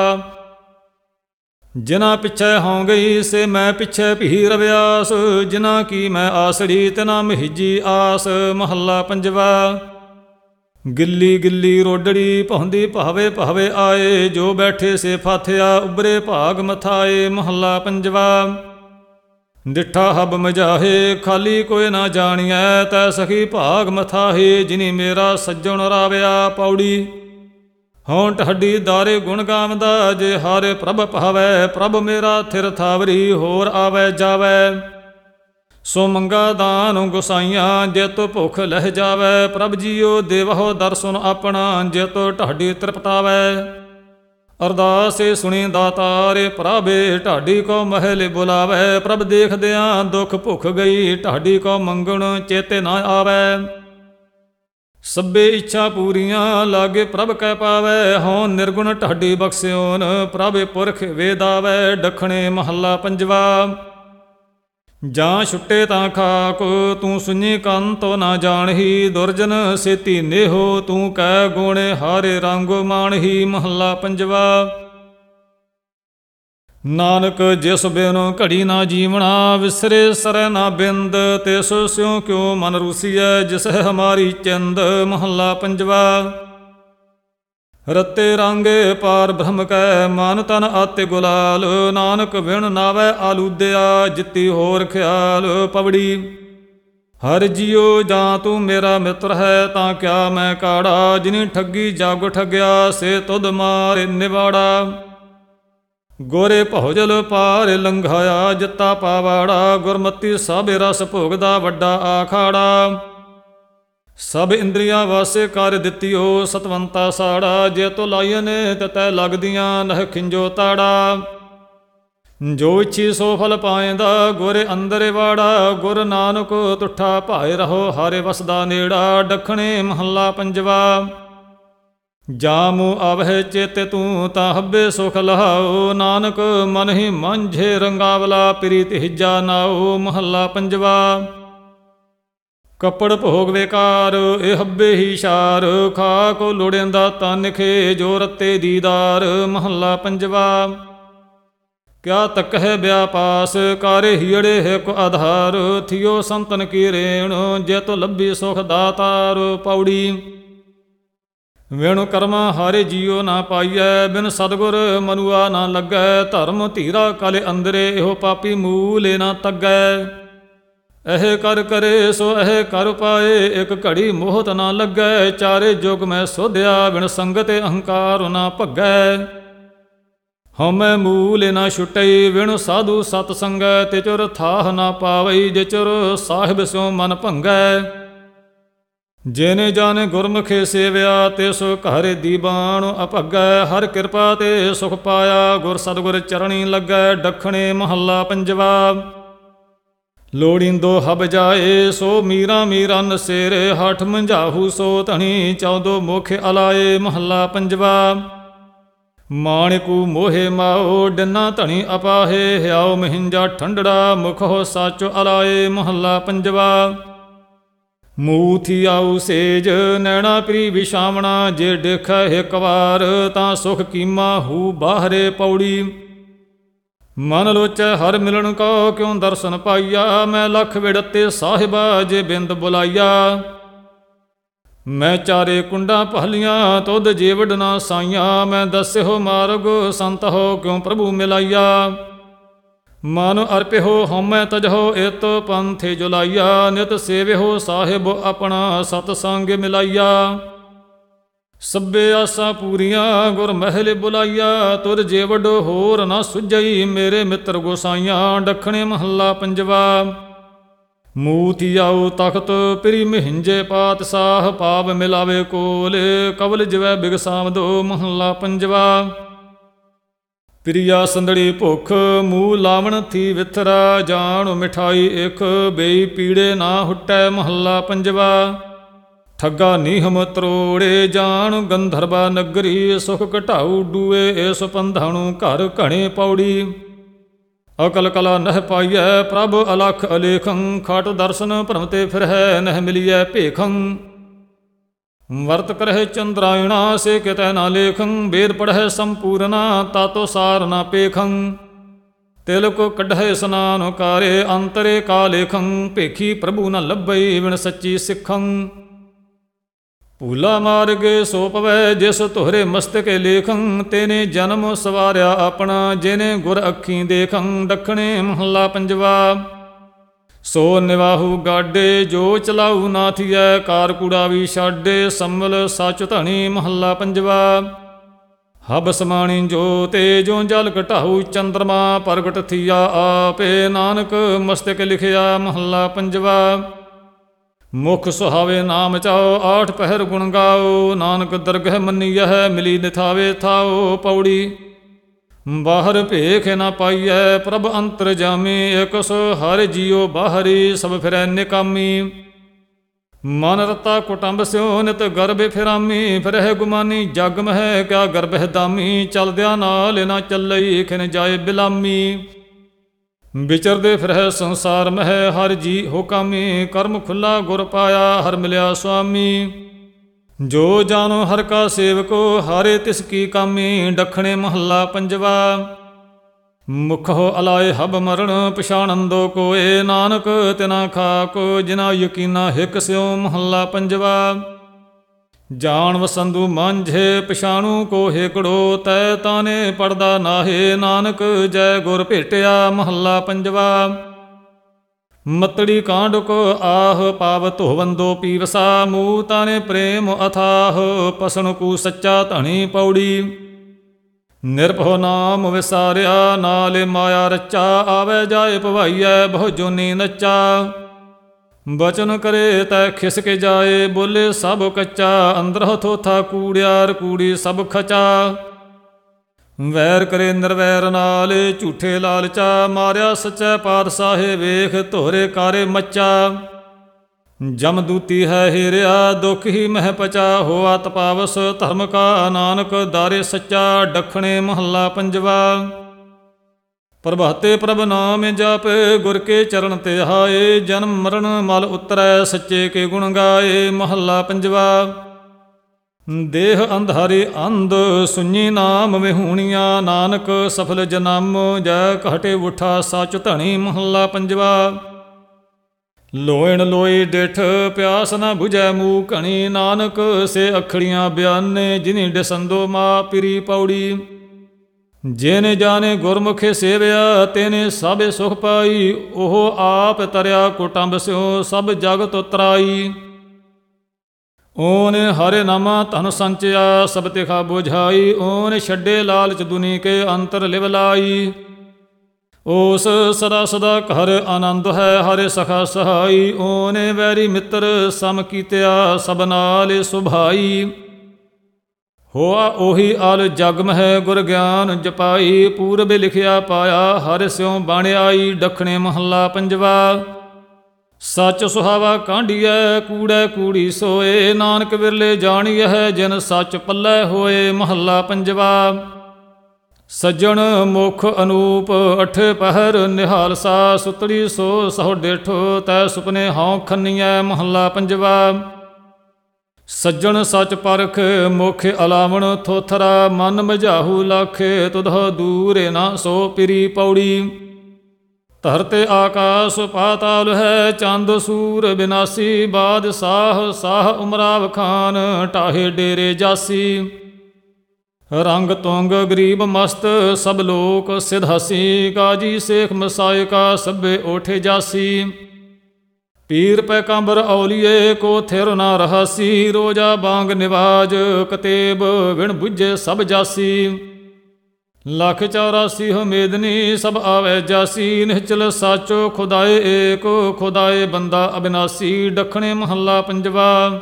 ਜਿਨਾ ਪਿੱਛੇ ਹੋਂ ਗਈ ਸੇ ਮੈਂ ਪਿੱਛੇ ਭੀ ਰਵਿਆਸ। ਜਿਨਾ ਕੀ ਮੈਂ ਆਸੜੀ ਤਿਨਾ ਮਹਿਜੀ ਆਸ। ਮਹੱਲਾ ਪੰਜਵਾ। ਗਿੱਲੀ ਗਿੱਲੀ ਰੋਡੜੀ ਭਾਉਂਦੀ ਭਾਵੇ ਭਾਵੇ ਆਏ। ਜੋ ਬੈਠੇ ਸੇ ਫਾਥਿਆ ਉਬਰੇ ਭਾਗ ਮਥਾਏ। ਮਹੱਲਾ ਪੰਜਵਾ। ਡਿਠਾ ਹਬ ਮਜਾਹੇ ਖਾਲੀ ਕੋਈ ਨਾ ਜਾਣੀਐ। ਤੈ ਸਖੀ ਭਾਗ ਮਥਾਹੇ ਜਿਨੀ ਮੇਰਾ ਸੱਜਣ ਰਾਵਿਆ। ਪੌੜੀ। ਹੋਂ ਢੱਡੀ ਦਾਰੇ ਗੁਣ ਗਾਵਦਾ ਜੇ ਹਾਰੇ ਪ੍ਰਭ ਭਾਵੈ। ਪ੍ਰਭ ਮੇਰਾ ਥਿਰ ਥਾਵਰੀ ਹੋਰ ਆਵੈ ਜਾਵੈ। ਸੋ ਮੰਗਾ ਦਾਨ ਗੁਸਾਈਆਂ ਜਿਤ ਭੁੱਖ ਲਹਿ ਜਾਵੈ। ਪ੍ਰਭ ਜੀਓ ਦੇਵਹੁ ਦਰਸ਼ਨ ਆਪਣਾ ਜਿਤ ਢਾਡੀ ਤ੍ਰਿਪਤਾਵੈ। ਅਰਦਾਸੇ ਸੁਣੀ ਦਾਤਾਰੇ ਪ੍ਰਭੇ ਢਾਡੀ ਕੋ ਮਹਿਲ ਬੁਲਾਵੈ। ਪ੍ਰਭ ਦੇਖਦਿਆਂ ਦੁੱਖ ਭੁੱਖ ਗਈ ਢਾਡੀ ਕੋ ਮੰਗਣ ਚੇਤੇ ਨਾ ਆਵੈ। ਸਭੇ ਇੱਛਾ ਪੂਰੀਆਂ ਲਾਗੇ ਪ੍ਰਭ ਕੈ ਪਾਵੈ। ਹਉ ਨਿਰਗੁਣ ਢਾਡੀ ਬਖਸਿਓਨ ਪ੍ਰਭ ਪੁਰਖ ਵੇਦਾਵੈ। ਡਖਣੇ ਮਹੱਲਾ ਪੰਜਵਾ। ਜਾਂ ਛੁੱਟੇ ਤਾਂ ਖਾਕ ਤੂੰ ਸੁਣੀ ਕੰਨ ਤੋ ਨਾ ਜਾਣਹੀ। ਦੁਰਜਨ ਸੇਤੀ ਨੇਹੋ ਤੂੰ ਕੈ ਗੁਣੇ ਹਾਰੇ ਰੰਗੋ ਮਾਣਹੀ। ਮਹੱਲਾ ਪੰਜਵਾ। ਨਾਨਕ ਜਿਸ ਬਿਨ ਘੜੀ ਨਾ ਜੀਵਣਾ ਵਿਸਰੇ ਸਰੈ ਨਾ ਬਿੰਦ। ਤਿਸ ਸਿਉ ਕਿਉ ਮਨ ਰੂਸੀਐ ਜਿਸ ਹਮਾਰੀ ਚਿੰਦ। ਮਹੱਲਾ ਪੰਜਵਾ। ਰਤੇ ਰਾਂਗੇ ਪਾਰ ਬ੍ਰਹਮ ਕੈ ਮਨ ਤਨ ਆਤੇ ਗੁਲਾਲ। ਨਾਨਕ ਵਿਣ ਨਾਵੈ ਆਲੂਦਿਆ ਜਿੱਤੀ ਹੋਰ ਖਿਆਲ। ਪਵੜੀ। ਹਰ ਜੀਉ ਜਾਂ ਤੂੰ ਮੇਰਾ ਮਿੱਤਰ ਹੈ ਤਾਂ ਕਿਆ ਮੈਂ ਕਾੜਾ। ਜਿਨੀ ਠੱਗੀ ਜਗ ਠੱਗਿਆ ਸੇ ਤੁਧ ਮਾਰੇ ਨਿਵਾੜਾ। ਗੋਰੇ ਭੌਜਲ ਪਾਰ ਲੰਘਾਇਆ ਜਿੱਤਾ ਪਾਵਾੜਾ। ਗੁਰਮਤੀ ਸਭ ਰਸ ਭੋਗਦਾ ਵੱਡਾ ਆਖਾੜਾ। ਸਭ ਇੰਦਰੀਆਂ ਵਾਸੇ ਕਰ ਦਿੱਤੀਓ ਸਤਵੰਤਾ ਸਾੜਾ। ਜੇ ਤੋ ਲਾਈਏ ਨੇ ਤੈ ਲੱਗਦੀਆਂ ਨਹ ਖਿੰਜੋ ਤਾੜਾ। ਜੋ ਇੱਛੀ ਸੋ ਫਲ ਪਾਏਂਦਾ ਗੁਰ ਅੰਦਰ ਵਾੜਾ। ਗੁਰ ਨਾਨਕ ਤੁਠਾ ਭਾਏ ਰਹੋ ਹਾਰੇ ਵਸਦਾ ਨੇੜਾ। ਡਖਣੇ ਮਹੱਲਾ ਪੰਜਵਾ। ਜਾਮੁ ਆਵਹਿ ਚੇਤੇ ਤੂੰ ਤਾਂ ਹੱਬੇ ਸੁਖ ਲਹਾਓ। ਨਾਨਕ ਮਨ ਹੀ ਮਾਂਝੇ ਰੰਗਾਵਲਾ ਪ੍ਰੀਤ ਹਿੱਜਾ ਨਾਓ। ਮਹੱਲਾ ਪੰਜਵਾ। ਕੱਪੜ ਭੋਗ ਵੇਕਾਰ ਇਹ ਹੱਬੇ ਹੀ ਸ਼ਾਰ। ਖਾ ਕੋ ਲੋੜਿੰਦਾ ਤਨ ਖੇ ਜੋ ਰਤੇ ਦੀਦਾਰ। ਮਹੱਲਾ ਪੰਜਵਾ। ਕਿਆ ਤਕਹਿ ਵਿਆਪਾਸ ਕਾਰੇ ਹੀੜੇ ਹਿਕ ਆਧਾਰ। ਥਿਓ ਸੰਤਨ ਕੀ ਰੇਣ ਜੇ ਤੋ ਲੱਭੀ ਸੁਖ ਦਾਤਾਰ। ਪੌੜੀ। ਵਿਣੁ ਕਰਮਾ ਹਾਰੇ ਜੀਉ ਨਾ ਪਾਈਐ ਬਿਨ ਸਤਿਗੁਰ ਮਨੁਆ ਨਾ ਲੱਗੈ। ਧਰਮ ਧੀਰਾ ਕਲ ਅੰਦਰੇ ਇਹੋ ਪਾਪੀ ਮੂਲੇ ਨਾ ਤੱਗੈ। ਇਹ ਕਰ ਕਰੇ ਸੋ ਇਹ ਕਰ ਪਾਏ ਇਕ ਘੜੀ ਮੋਹਤ ਨਾ ਲੱਗੈ। ਚਾਰੇ ਜੁਗ ਮੈਂ ਸੋਧਿਆ ਬਿਨ ਸੰਗਤ ਅਹੰਕਾਰ ਨਾ ਭੱਗੈ। ਹਉਮੈ ਮੂਲੇ ਨਾ ਛੁਟਈ ਵਿਣੁ ਸਾਧੂ ਸਤ ਸੰਗੈ। ਤਿਚੁਰ ਥਾਹ ਨਾ ਪਾਵਈ ਜਿਚੁਰ ਸਾਹਿਬ ਸਿਉ ਮਨ ਭੰਗੈ। ਜਿਨੇ ਜਾਣੇ ਗੁਰਮੁਖੇ ਸੇਵਿਆ ਤਿਸ ਘਰ ਦੀਵਾਨ ਅਭਗੈ। ਹਰ ਕਿਰਪਾ ਤੇ ਸੁਖ ਪਾਇਆ ਗੁਰ ਸਤਿਗੁਰ ਚਰਣੀ ਲੱਗੈ। ਡਖਣੇ ਮਹੱਲਾ ਪੰਜਵਾ। ਲੋੜੀਂਦੋ ਹਬ ਜਾਏ ਸੋ ਮੀਰਾ ਮੀਰਾ ਨਸੇਰੇ। ਹਠ ਮੰਝਾਹੂ ਸੋ ਧਣੀ ਚੌਦੋ ਮੁਖ ਅਲਾਏ। ਮਹੱਲਾ ਪੰਜਵਾ। ਮਾਣਿਕੂ ਮੋਹੇ ਮਾਓ ਡੰਨਾ ਧਣੀ ਅਪਾਹੇ। ਹਿਆਉ ਮਹਿੰਜਾ ਠੰਡੜਾ ਮੁਖੋ ਸਾਚੋ ਅਲਾਏ। ਮਹੱਲਾ ਪੰਜਵਾ। ਮੂਥੀ ਆਊ ਸੇਜ ਨੈਣਾ ਪ੍ਰੀ ਵਿਛਾਵਣਾ। ਜੇ ਦੇਖੈ ਇੱਕ ਵਾਰ ਤਾਂ ਸੁਖ ਕੀਮਾ ਹੂ ਬਾਹਰੇ। ਪੌੜੀ। ਮਨ ਲੋਚੈ ਹਰ ਮਿਲਣ ਕੋ ਕਿਉ ਦਰਸ਼ਨ ਪਾਈਆ। ਮੈਂ ਲਖ ਵਿੜਤੇ ਸਾਹਿਬਾ ਜੇ ਬਿੰਦ ਬੁਲਾਈਆ। ਮੈਂ ਚਾਰੇ ਕੁੰਡਾਂ ਪਹਲੀਆਂ ਤੁਧ ਜੀਵੜ ਨਾ ਸਾਈਆਂ। ਮੈਂ ਦੱਸਿਓ ਮਾਰਗ ਸੰਤ ਹੋ ਕਿਉ ਪ੍ਰਭੂ ਮਿਲਾਈਆ। ਮਨ ਅਰਪਿਓ ਹਉਮੈ ਤਜਹੋ ਇਤ ਪੰਥੇ ਜੁਲਾਈਆ। ਨਿਤ ਸੇਵਿਓ ਸਾਹਿਬ ਆਪਣਾ ਸਤ ਸੰਗ ਮਿਲਾਈਆ। ਸਭੇ ਆਸਾਂ ਪੂਰੀਆਂ ਗੁਰ ਮਹਿਲ ਬੁਲਾਈਆ। ਤੁਰ ਜੀਵੜ ਹੋਰ ਨਾ ਸੁਝਈ ਮੇਰੇ ਮਿੱਤਰ ਗੋਸਾਈਆਂ। ਡਖਣੇ ਮਹੱਲਾ ਪੰਜਵਾ। ਮੂਤੀ ਆਉ ਤਖਤ ਪ੍ਰੀ ਮਹਿੰਜੇ ਪਾਤਸ਼ਾਹ। ਪਾਪ ਮਿਲਾਵੇ ਕੋਲ ਕਵਲ ਜਿਵੈ ਬਿਗਸਾਵਦੋ। ਮਹੱਲਾ ਪੰਜਵਾ। ਪ੍ਰਿਆ ਸੰਦੜੀ ਭੁੱਖ ਮੂੰਹ ਲਾਵਣ ਥੀ ਵਿਥਰਾ। ਜਾਣ ਮਿਠਾਈ ਇਕ ਬੇਈ ਪੀੜੇ ਨਾ ਹੁਟੈ। ਮਹੱਲਾ ਪੰਜਵਾ। ਠੱਗਾ ਨੀਹਮ ਤਰੋੜੇ ਜਾਣ ਗੰਧਰਵਾ ਨਗਰੀ। ਸੁਖ ਘਟਾਊ ਡੂਏ ਇਸ ਪੰਧਾਣੂ ਘਰ ਘਣੇ। ਪੌੜੀ। ਅਕਲ ਕਲਾ ਨਹਿ ਪਾਈਐ ਪ੍ਰਭ ਅਲਖ ਅਲੇਖੰ। ਖਟ ਦਰਸ਼ਨ ਭਰਮ ਤੇ ਫਿਰਹਿ ਨਹਿ ਮਿਲੀਐ ਭੇਖੰ। ਵਰਤ ਕਰਹਿ ਚੰਦਰਾਇਣਾ ਸੇ ਕਿਤੈ ਨਾ ਲੇਖੰ। ਵੇਦ ਪੜ੍ਹੈ ਸੰਪੂਰਨਾ ਤਾਤੋ ਸਾਰ ਨਾ ਪੇਖੰ। ਤਿਲਕ ਕੱਢੈ ਇਸਨਾਨ ਕਾਰੇ ਅੰਤਰੇ ਕਾ ਲੇਖੰ। ਭੇਖੀ ਪ੍ਰਭੂ ਨ ਲੱਭਈ ਵਿਣ ਸੱਚੀ ਸਿੱਖੰ। ਭੂਲਾ ਮਾਰਗੇ ਸੋ ਪਵੈ ਜਿਸ ਤੁਹਰੇ ਮਸਤਕੇ ਲੇਖੰ। ਤੇਨੇ ਜਨਮ ਸਵਾਰਿਆ ਆਪਣਾ ਜਿਨੇ ਗੁਰ ਅੱਖੀਂ ਦੇਖੰ। ਡਖਣੇ ਮਹੱਲਾ ਪੰਜਵਾ। ਸੋ ਨਿਵਾਹੂ ਗਾਡੇ ਜੋ ਚਲਾਊ ਨਾ ਥੀਐ। ਕਾਰ ਕੂੜਾ ਵੀ ਛਾਡੇ ਸੰਮਲ ਸਚ ਧਣੀ। ਮਹੱਲਾ ਪੰਜਵਾ। ਹਬ ਸਮਾਣੀ ਜੋ ਤੇ ਜੋ ਜਲ ਘਟਾਊ ਚੰਦਰਮਾ ਪ੍ਰਗਟ ਥੀਆ ਆਪੇ। ਨਾਨਕ ਮਸਤਕ ਲਿਖਿਆ। ਮਹੱਲਾ ਪੰਜਵਾ। ਮੁਖ ਸੁਹਾਵੇ ਨਾਮ ਚਾਓ ਆਠ ਪਹਿਰ ਗੁਣ ਗਾਓ। ਨਾਨਕ ਦਰਗਹਿ ਮੰਨੀਐ ਮਿਲੀ ਨਿਥਾਵੇ ਥਾਓ। ਪੌੜੀ। ਬਾਹਰ ਭੇਖ ਨਾ ਪਾਈਐ ਪ੍ਰਭ ਅੰਤਰ ਜਾਮੀ। ਇਕ ਸੋ ਹਰ ਜੀਉ ਬਾਹਰੀ ਸਭ ਫਿਰੈ ਨਿਕਾਮੀ। ਮਨ ਰਤਾ ਕੁਟੰਬ ਸਿਓ ਨਿਤ ਗਰਭ ਫਿਰਾਮੀ, ਫਿਰਹਿ ਗੁਮਾਨੀ ਜਗ ਮਹਿ ਕਿਆ ਗਰਭਹਿ ਦਾਮੀ, ਚਲਦਿਆਂ ਨਾਲ ਨਾ ਚੱਲਈ ਖਿਨ ਜਾਏ ਬਿਲਾਮੀ। ਵਿਚਰਦੇ ਫਿਰਹਿ ਸੰਸਾਰ ਮਹਿ ਹਰ ਜੀ ਹੋ ਕਾਮੀ, ਕਰਮ ਖੁੱਲਾ ਗੁਰ ਪਾਇਆ ਹਰ ਮਿਲਿਆ ਸੁਆਮੀ। ਜੋ ਜਾਨੋ ਹਰ ਕਾ ਸੇਵਕੋ ਹਾਰੇ ਤਿਸ ਕੀ ਕਾਮੀ, ਡਖਣੇ ਮਹੱਲਾ ਪੰਜਵਾ। ਮੁਖੋ ਅਲਾਏ ਹਬ ਮਰਨ ਪਛਾਣੰਦੋ ਕੋਏ, ਨਾਨਕ ਤਿਨਾ ਖਾਕ ਜਿਨਾ ਯਕੀਨਾ ਹਿਕ ਸਿਓ ਮਹੱਲਾ ਪੰਜਵਾ। ਜਾਣ ਵਸੰਦੂ ਮਾਂਝੇ ਪਛਾਣੂ ਕੋ ਹੇਕੜੋ, ਤੈ ਤਾਨੇ ਪੜਦਾ ਨਾਹੇ ਨਾਨਕ ਜੈ ਗੁਰ ਭੇਟਿਆ ਮਹੱਲਾ ਪੰਜਵਾ। ਮਤੜੀ ਕਾਂਡ ਕੋ ਆਹ ਪਾਵ ਧੋਵੰਦੋ ਪੀਵਸਾ, ਮੂਹ ਤਾਨੇ ਪ੍ਰੇਮ ਅਥਾਹ ਪਸਣ ਕੂ ਸੱਚਾ ਧਣੀ ਪੌੜੀ। ਨਿਰਭਉ ਨਾਮ ਵਿਸਾਰਿਆ ਨਾਲੇ ਮਾਇਆ ਰਚਾ, ਆਵੇ ਜਾਏ ਭਵਾਈਐ ਬਹੁ ਜੋਨੀ ਨੱਚਾ। ਬਚਨ ਕਰੇ ਤੈ ਖਿਸਕ ਜਾਏ ਬੋਲੇ ਸਭ ਕੱਚਾ, ਅੰਦਰਹੁ ਥੋਥਾ ਕੂੜਿਆਰ ਕੂੜੀ ਸਭ ਖਚਾ। ਵੈਰ ਕਰੇ ਨਿਰਵੈਰ ਨਾਲ ਝੂਠੇ ਲਾਲਚਾ, ਮਾਰਿਆ ਸੱਚੈ ਪਾਤਸ਼ਾਹੇ ਵੇਖ ਧੋਰੇ ਕਾਰੇ ਮੱਚਾ। ਜਮਦੂਤੀ ਹੈ ਹੀਰਿਆ ਦੁਖ ਹੀ ਮਹਿ ਪਚਾ, ਹੋਆ ਤਪਾਵਸ ਧਰਮ ਕਾ ਨਾਨਕ ਦਾਰੇ ਸੱਚਾ। ਡਖਣੇ ਮਹੱਲਾ ਪੰਜਵਾ। ਪ੍ਰਭਾਤੇ ਪ੍ਰਭ ਨਾਮ ਜਪ ਗੁਰ ਕੇ ਚਰਨ ਤੇ ਹਾਏ, ਜਨਮ ਮਰਨ ਮਲ ਉਤਰੈ ਸੱਚੇ ਕੇ ਗੁਣ ਗਾਏ ਮਹੱਲਾ ਪੰਜਵਾ। ਦੇਹ ਅੰਧਾਰੇ ਅੰਧ ਸੁਣੀ ਨਾਮ ਵਿਹੂਣੀਆਂ, ਨਾਨਕ ਸਫਲ ਜਨਮ ਜੈ ਘਟੇ ਉਠਾ ਸਚ ਧਣੀ ਮਹੱਲਾ ਪੰਜਵਾ। ਲੋਇਣ ਲੋਈ ਡਿਠ ਪਿਆਸ ਨਾ ਬੁਝੈ ਮੂਹ ਘਣੀ, ਨਾਨਕ ਸੇ ਅਖੜੀਆਂ ਬਿਆਨੇ ਜਿਨੀ ਡਸੰਦੋ ਮਾ ਪਿਰੀ ਪੌੜੀ। ਜਿਨੇ ਜਾਣੇ ਗੁਰਮੁਖੇ ਸੇਵਿਆ ਤੇਨੇ ਸਭੇ ਸੁਖ ਪਾਈ, ਉਹ ਆਪ ਤਰਿਆ ਕੁਟੰਬ ਸਿਓ ਸਭ ਜਗਤ ਉਤਰਾਈ। ਓਨੇ ਹਰਿ ਨਾਮਾ ਧਨ ਸੰਚਿਆ ਸਭ ਤਿਖਾ ਬੁਝਾਈ, ਓਨੇ ਛੱਡੇ ਲਾਲਚ ਦੁਨੀ ਕੇ ਅੰਤਰ ਲਿਵ ਲਾਈ। ਉਸ ਸਦਾ ਸਦਾ ਘਰ ਆਨੰਦ ਹੈ ਹਰਿ ਸਖਾ ਸਹਾਈ, ਓਨੇ ਵੈਰੀ ਮਿੱਤਰ ਸਮ ਕੀਤਿਆ ਸਭ ਨਾਲ ਸੁਭਾਈ। ਹੋਆ ਉਹੀ ਆਲ ਜਗ ਮਹਿ ਗੁਰ ਗਿਆਨ ਜਪਾਈ, ਪੂਰਬ ਲਿਖਿਆ ਪਾਇਆ ਹਰਿ ਸਿਉ ਬਾਣਿਆਈ। ਡਖਣੇ ਮਹੱਲਾ ਪੰਜਵਾ। ਸੱਚ ਸੁਹਾਵਾ ਕਾਂਢੀਐ ਕੂੜੈ ਕੂੜੀ ਸੋਏ, ਨਾਨਕ ਵਿਰਲੇ ਜਾਣੀਐ ਜਿਨ ਸੱਚ ਪੱਲੇ ਹੋਏ ਮਹੱਲਾ ਪੰਜਵਾ। ਸੱਜਣ ਮੁਖ ਅਨੂਪ ਅਠ ਪਹਿਰ ਨਿਹਾਲਸਾ, ਸੁਤੜੀ ਸੋ ਸਹੁ ਡੇਠੋ ਤੈ ਸੁਪਨੇ ਹਉ ਖੰਨੀਐ ਮਹੱਲਾ ਪੰਜਵਾ। ਸੱਜਣ ਸੱਚ ਪਰਖ ਮੁਖ ਅਲਾਵਣ ਥੋਥਰਾ, ਮਨ ਮਝਾਹੂ ਲਖ ਤੁਧੋ ਦੂਰੇ ਨਾ ਸੋ ਪਿਰੀ ਪੌੜੀ। ਧਰਤੇ ਆਕਾਸ ਪਾਤਾਲ ਹੈ ਚੰਦ ਸੂਰ ਬਿਨਾਸੀ, ਬਾਦਸ਼ਾਹ ਸਾਹ ਉਮਰਾਵ ਖਾਨ ਟਾਹੇ ਡੇਰੇ ਜਾਸੀ। ਰੰਗ ਤੁੰਗ ਗਰੀਬ ਮਸਤ ਸਭ ਲੋਕ ਸਿਧਾਸੀ, ਕਾਜੀ ਸੇਖ ਮਸਾਇਕਾ ਸਭੇ ਓਠੇ ਜਾਸੀ। ਪੀਰ ਪੈਗੰਬਰ ਔਲੀਏ ਕੋ ਥਿਰ ਨਾ ਰਹਾਸੀ, ਰੋਜਾ ਬਾਂਗ ਨਿਵਾਜ ਕਤੇਬ ਵਿਣ ਬੁੱਝੇ ਸਭ ਜਾਸੀ। ਲੱਖ ਚੌਰਾਸੀ ਹਮੇਦਨੀ ਸਭ ਆਵੈ ਜਾਸੀ, ਨਿਹਚਲ ਸਾਚੋ ਖੁਦਾਏ ਏਕ ਖੁਦਾਏ ਬੰਦਾ ਅਬਿਨਾਸੀ। ਡਖਣੇ ਮਹੱਲਾ ਪੰਜਵਾ।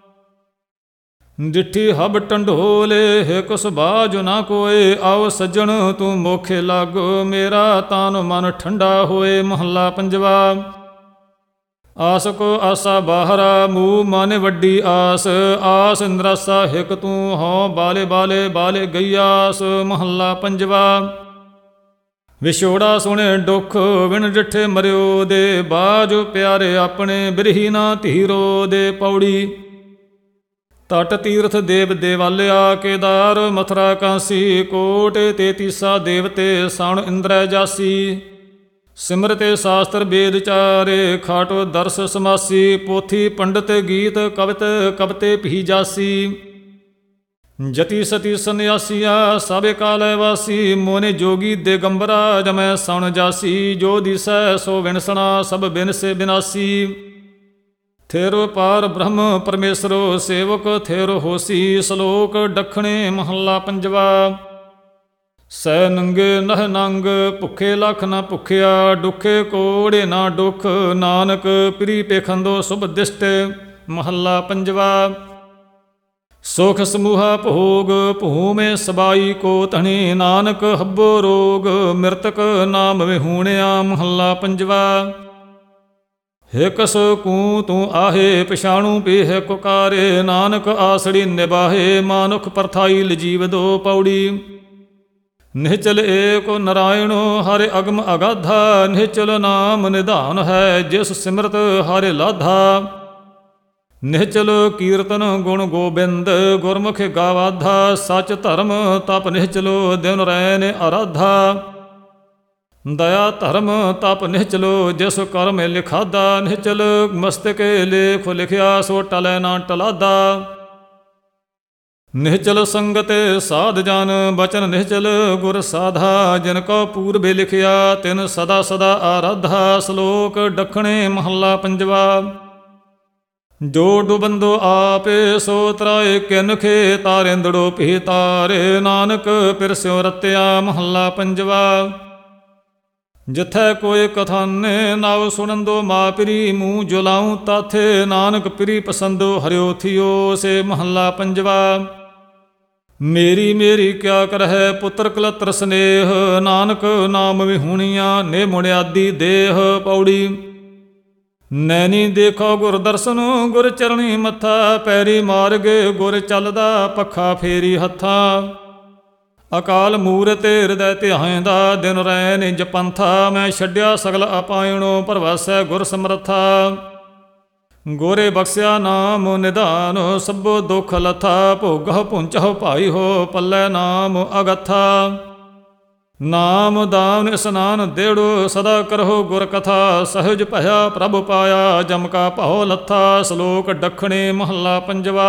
ਡਿੱਠੀ ਹਬ ਟੰਡੋਲੇ ਹਿਕ ਸੁਭਾ ਜੋ ਨਾ ਕੋਏ, ਆਓ ਸੱਜਣ ਤੂੰ ਮੋਖੇ ਲਾਗੋ ਮੇਰਾ ਤਾਨ ਮਨ ਠੰਡਾ ਹੋਏ ਮਹੱਲਾ ਪੰਜਵਾ। ਆਸ ਕੋ ਆਸਾ ਬਾਹਰਾ ਮੂਹ ਮਨ ਵੱਡੀ ਆਸ, ਆਸ ਇੰਦਰਾਸਾ ਹਿਕ ਤੂੰ ਹਉ ਬਾਲੇ ਬਾਲੇ ਬਾਲੇ ਗਈਆਸ ਮਹੱਲਾ ਪੰਜਵਾ। ਵਿਛੋੜਾ ਸੁਣੇ ਦੁਖ ਵਿਣ ਡਿਠੇ ਮਰਿਓ ਦੇ, ਬਾਜ ਪਿਆਰੇ ਆਪਣੇ ਬਿਰਹੀ ਨਾ ਧੀਰੋ ਦੇ ਪੌੜੀ। ਤਟ ਤੀਰਥ ਦੇਵ ਦੇਵਾਲਿਆ ਕੇਦਾਰ ਮਥੁਰਾ ਕਾਂਸੀ, ਕੋਟ ਤੇਤੀਸਾ ਦੇਵਤੇ ਸਣ ਇੰਦਰੈ ਜਾਸੀ। ਸਿਮਰਤੇ ਸ਼ਾਸਤਰ ਵੇਦ ਚਾਰੇ ਖਾਟੋ ਦਰਸ ਸਮਾਸੀ, ਪੋਥੀ ਪੰਡਤ ਗੀਤ ਕਵਿਤ ਕਵਤੇ ਭੀ ਜਾਸੀ। ਜਤੀ ਸਤੀ ਸੰਨਿਆਸੀਆ ਸਭੇ ਕਾਲੈ ਵਾਸੀ, ਮੋਨੇ ਜੋਗੀ ਦਿਗੰਬਰਾ ਜਮੈ ਸਣ ਜਾਸੀ। ਜੋ ਦਿਸੈ ਸੋ ਵਿਣਸਣਾ ਸਭ ਬਿਨਸੇ ਬਿਨਾਸੀ। ਥੇਰੋ ਪਾਰ ਬ੍ਰਹਮ ਪਰਮੇਸ਼ਰੋ ਸੇਵਕ ਥੇਰੋ ਹੋਸੀ। ਸ਼ਲੋਕ ਡਖਣੇ ਮਹੱਲਾ ਪੰਜਵਾ। ਸੈ ਨੰਗੇ ਨਹ ਨੰਗ ਭੁੱਖੇ ਲੱਖ ਨਾ ਭੁੱਖਿਆ, ਡੁਖੇ ਕੋੜੇ ਨਾ ਡੁਖ ਨਾਨਕ ਪ੍ਰੀ ਪੇਖੰਦੋ ਸੁਭ ਦਿਸ਼ਟ ਮਹੱਲਾ ਪੰਜਵਾ। ਸੁਖ ਸਮੂਹਾ ਭੋਗ ਭੂਮੇ ਸਬਾਈ ਕੋ ਧਣੀ, ਨਾਨਕ ਹੱਬੋ ਰੋਗ ਮਿਰਤਕ ਨਾਮ ਵਿਹੂਣਿਆ ਮਹੱਲਾ ਪੰਜਵਾ। ਹਿਕਸ ਕੂ ਤੂੰ ਆਹੇ ਪਛਾਣੂ ਪੀਹ ਕੁਕਾਰੇ ਨਾਨਕ ਆਸੜੀ ਨਿਬਾਹੇ ਮਾਨੁਖ ਪਰਥਾਈ ਲਜੀਵ ਦੋ ਪੌੜੀ। ਨਿਹਚਲ ਏਕ ਨਰਾਇਣੋ ਹਰਿ ਅਗਮ ਅਗਾਧਾ ਨਿਹਚਲ ਨਾਮ ਨਿਧਾਨ ਹੈ ਜਿਸ ਸਿਮਰਤ ਹਰਿ ਲਾਧਾ। ਨਿਹਚਲ ਕੀਰਤਨ ਗੁਣ ਗੋਬਿੰਦ ਗੁਰਮੁਖ ਗਾਵਾਧਾ ਸਚ ਧਰਮ ਤਪ ਨਿਹਚਲੋ ਦਿਨ ਰੈਨ ਅਰਾਧਾ। ਦਇਆ ਧਰਮ ਤਪ ਨਿਹਚਲੋ ਜਿਸ ਕਰਮ ਲਿਖਾਦਾ ਨਿਹਚਲ ਮਸਤਕੇ ਲੇਖ ਲਿਖਿਆ ਸੋ ਟਲੈ ਨਾ ਟਲਾਦਾ। ਨਿਹਚਲ ਸੰਗਤ ਸਾਧ ਜਨ ਬਚਨ ਨਿਹਚਲ ਗੁਰ ਸਾਧਾ ਜਿਨ ਕੋ ਪੂਰਬੇ ਲਿਖਿਆ ਤਿਨ ਸਦਾ ਸਦਾ ਆਰਾਧਾ। ਸ਼ਲੋਕ ਦੱਖਣੇ ਮਹੱਲਾ ਪੰਜਵਾ। ਜੋ ਡੁਬੰਦੋ ਆਪੇ ਸੋ ਤਰਾਏ ਕਿਨਖੇ ਤਾਰਿੰਦੜੋ ਭੀ ਤਾਰੇ ਨਾਨਕ ਪਿਰਸਿਓ ਰਤਿਆ ਮਹੱਲਾ ਪੰਜਵਾ। ਜਿਥੈ ਕੋਈ ਕਥਾਨੇ ਨਾਉ ਸੁਣੰਦੋ ਮਾ ਪਿਰੀ ਮੂੰਹ ਜੁਲਾਉ ਤਾਥੇ ਨਾਨਕ ਪਿਰੀ ਪਸੰਦੋ ਹਰਿਓ ਥਿਓ ਸੇ ਮਹੱਲਾ ਪੰਜਵਾ। ਮੇਰੀ ਮੇਰੀ ਕਿਆ ਕਰਹਿ ਪੁੱਤਰ ਕਲਤਰ ਸਨੇਹ ਨਾਨਕ ਨਾਮ ਵਿਹੂਣੀਆਂ ਨੇ ਮੁਣਿਆਦੀ ਦੇਹ ਪੌੜੀ। ਨੈਣੀ ਦੇਖੋ ਗੁਰ ਦਰਸ਼ਨ ਗੁਰ ਚਰਣੀ ਮੱਥਾ ਪੈਰੀ ਮਾਰਗੇ ਗੁਰ ਚੱਲਦਾ ਪੱਖਾ ਫੇਰੀ ਹੱਥਾਂ। ਅਕਾਲ ਮੂਰਤਿ ਹਿਰਦੈ ਧਿਆਇਂਦਾ ਦਿਨ ਰੈ ਨਿਜ ਪੰਥਾ ਮੈਂ ਛੱਡਿਆ ਸਗਲ ਅਪਾਇਣੋ ਪਰਵਾਸੈ ਗੁਰ ਸਮਰੱਥਾ। ਗੋਰੇ ਬਖਸ਼ਿਆ ਨਾਮ ਨਿਧਾਨ ਸਭੋ ਦੁਖ ਲਥਾ ਭੋਗਹੁ ਪੁੰਚਹੁ ਭਾਈ ਹੋ ਪੱਲੇ ਨਾਮ ਅਗਥਾ। ਨਾਮ ਦਾਨ ਇਸਨਾਨ ਦੇੜੋ ਸਦਾ ਕਰਹੁ ਗੁਰ ਕਥਾ ਸਹਿਜ ਭਇਆ ਪ੍ਰਭ ਪਾਇਆ ਜਮ ਕਾ ਭਉ ਲੱਥਾ। ਸ਼ਲੋਕ ਦੱਖਣੇ ਮਹੱਲਾ ਪੰਜਵਾ।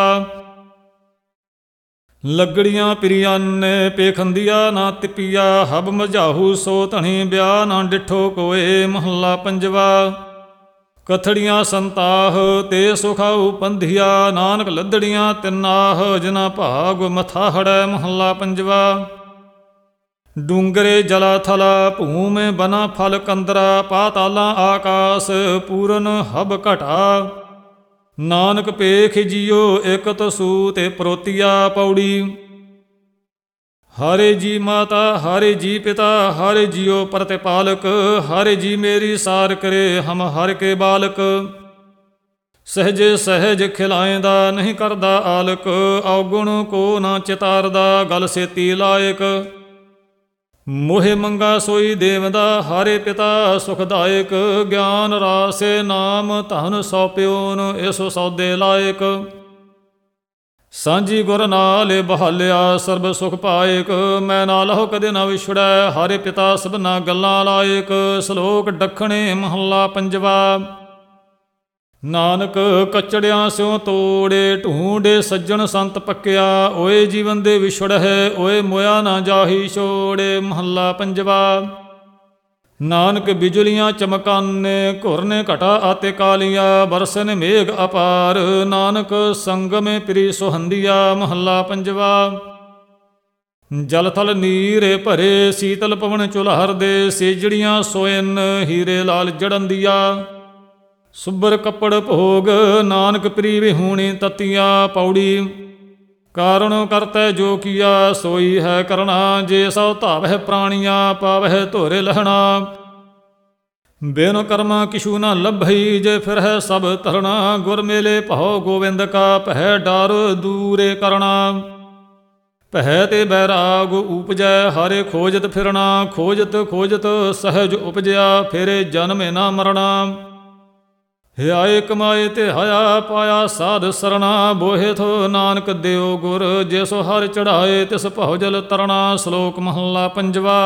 ਲੱਗੜੀਆਂ ਪਿਰੀਆਨੇ ਪੇਖੰਦੀਆ ਨਾ ਤਿਪੀਆ ਹਬ ਮਝਾਹੂ ਸੋ ਧਣੀ ਬਿਆ ਨਾ ਡਿਠੋ ਕੋਏ ਮਹੱਲਾ ਪੰਜਵਾ। ਕਥੜੀਆਂ ਸੰਤਾਹ ਤੇ ਸੁਖਾਉ ਪੰਧੀਆ ਨਾਨਕ ਲੱਦੜੀਆਂ ਤਿੰਨਾਹ ਜਿਨਾ ਭਾਗ ਮਥਾ ਹੜੈ ਮਹੱਲਾ ਪੰਜਵਾ। ਡੂੰਗਰੇ ਜਲਾ ਥਲਾ ਭੂਮੇ ਬਨਾ ਫਲ ਕੰਦਰਾ ਪਾਤਾਲਾਂ ਆਕਾਸ ਪੂਰਨ ਹਬ ਘਟਾ। ਨਾਨਕ ਪੇਖ ਜੀਓ ਇਕ ਤਸੂ ਤੇ ਪ੍ਰੋਤੀਆ ਪੌੜੀ। ਹਰੇ ਜੀ ਮਾਤਾ ਹਰੇ ਜੀ ਪਿਤਾ ਹਰੇ ਜੀਓ ਪ੍ਰਤਿਪਾਲਕ ਹਰੇ ਜੀ ਮੇਰੀ ਸਾਰ ਕਰੇ ਹਮ ਹਰ ਕੇ ਬਾਲਕ। ਸਹਿਜੇ ਸਹਿਜ ਖਿਲਾਏਂਦਾ ਨਹੀਂ ਕਰਦਾ ਆਲਕ ਔਗੁਣ ਕੋ ਨਾ ਚਿਤਾਰਦਾ ਗਲ ਸੇਤੀ ਲਾਇਕ। ਮੋਹਿ ਮੰਗਾ ਸੋਈ ਦੇਵਦਾ ਹਰੇ ਪਿਤਾ ਸੁਖਦਾਇਕ ਗਿਆਨ ਰਾਸੇ ਨਾਮ ਧਨ ਸੌਪਿਓਨ ਇਸ ਸੌਦੇ ਲਾਇਕ। ਸਾਂਝੀ ਗੁਰ ਨਾਲ ਬਹਾਲਿਆ ਸਰਬ ਸੁਖ ਪਾਇਕ ਮੈਂ ਨਾਲਹੁ ਕਦੇ ਨਾ ਵਿਛੜੈ ਹਰੇ ਪਿਤਾ ਸਭਨਾ ਗੱਲਾਂ ਲਾਇਕ। ਸ਼ਲੋਕ ਦੱਖਣੇ ਮਹੱਲਾ ਪੰਜਵਾ। ਨਾਨਕ ਕਚੜਿਆਂ ਸਿਉ ਤੋੜੇ ਢੂੰਡੇ ਸੱਜਣ ਸੰਤ ਪੱਕਿਆ ਓਏ ਜੀਵਨ ਦੇ ਵਿਛੜਹਿ ਓਏ ਮੋਇਆ ਨਾ ਜਾਹੀ ਛੋੜੇ ਮਹੱਲਾ ਪੰਜਵਾ। ਨਾਨਕ ਬਿਜਲੀਆਂ ਚਮਕਾਨੇ ਘੁਰਨੇ ਘਟਾ ਆਤੇ ਕਾਲੀਆਂ ਬਰਸਨ ਮੇਘ ਅਪਾਰ ਨਾਨਕ ਸੰਗਮੇ ਪ੍ਰੀ ਸੁਹੰਦੀਆ ਮਹੱਲਾ ਪੰਜਵਾ। ਜਲ ਥਲ ਨੀਰੇ ਭਰੇ ਸੀਤਲ ਪਵਨ ਚੁਲਹਰ ਦੇ ਸੇਜੜੀਆਂ ਸੋਇਨ ਹੀਰੇ ਲਾਲ ਜੜੰਦੀਆ। ਸੁਬਰ ਕੱਪੜ ਭੋਗ ਨਾਨਕ ਪ੍ਰੀ ਵਿਹੂਣੀ ਤਤੀਆਂ ਪੌੜੀ। ਕਾਰਣ ਕਰਤੈ ਜੋ ਕੀਆ ਸੋਈ ਹੈ ਕਰਣਾ ਜੇ ਸੋ ਧਾਵਹਿ ਪ੍ਰਾਣੀਆਂ ਪਾਵਹਿ ਧੋਰੇ ਲਹਣਾ। ਬਿਨ ਕਰਮਾ ਕਿਛੂ ਨਾ ਲੱਭਈ ਜੇ ਫਿਰ ਹੈ ਸਭ ਧਰਣਾ ਗੁਰ ਮੇਲੇ ਭਉ ਗੋਵਿੰਦ ਕਾ ਪਹਿ ਡਰ ਦੂਰੇ ਕਰਣਾ। ਪਹਿ ਤੇ ਬੈਰਾਗ ਉਪਜੈ ਹਰੇ ਖੋਜਤ ਫਿਰਣਾ ਖੋਜਤ ਖੋਜਤ ਸਹਿਜ ਉਪਜਿਆ ਫੇਰੇ ਜਨਮੇ ਨਾ ਮਰਣਾ। ਹਿਆਏ ਕਮਾਏ ਤੇ ਹਇਆ ਪਾਇਆ ਸਾਧ ਸਰਣਾ ਬੋਹਿ ਥੋ ਨਾਨਕ ਦਿਓ ਗੁਰ ਜਿਸ ਹਰ ਚੜਾਏ ਤਿਸ ਭਉ ਜਲ ਤਰਣਾ। ਸ਼ਲੋਕ ਮਹੱਲਾ ਪੰਜਵਾ।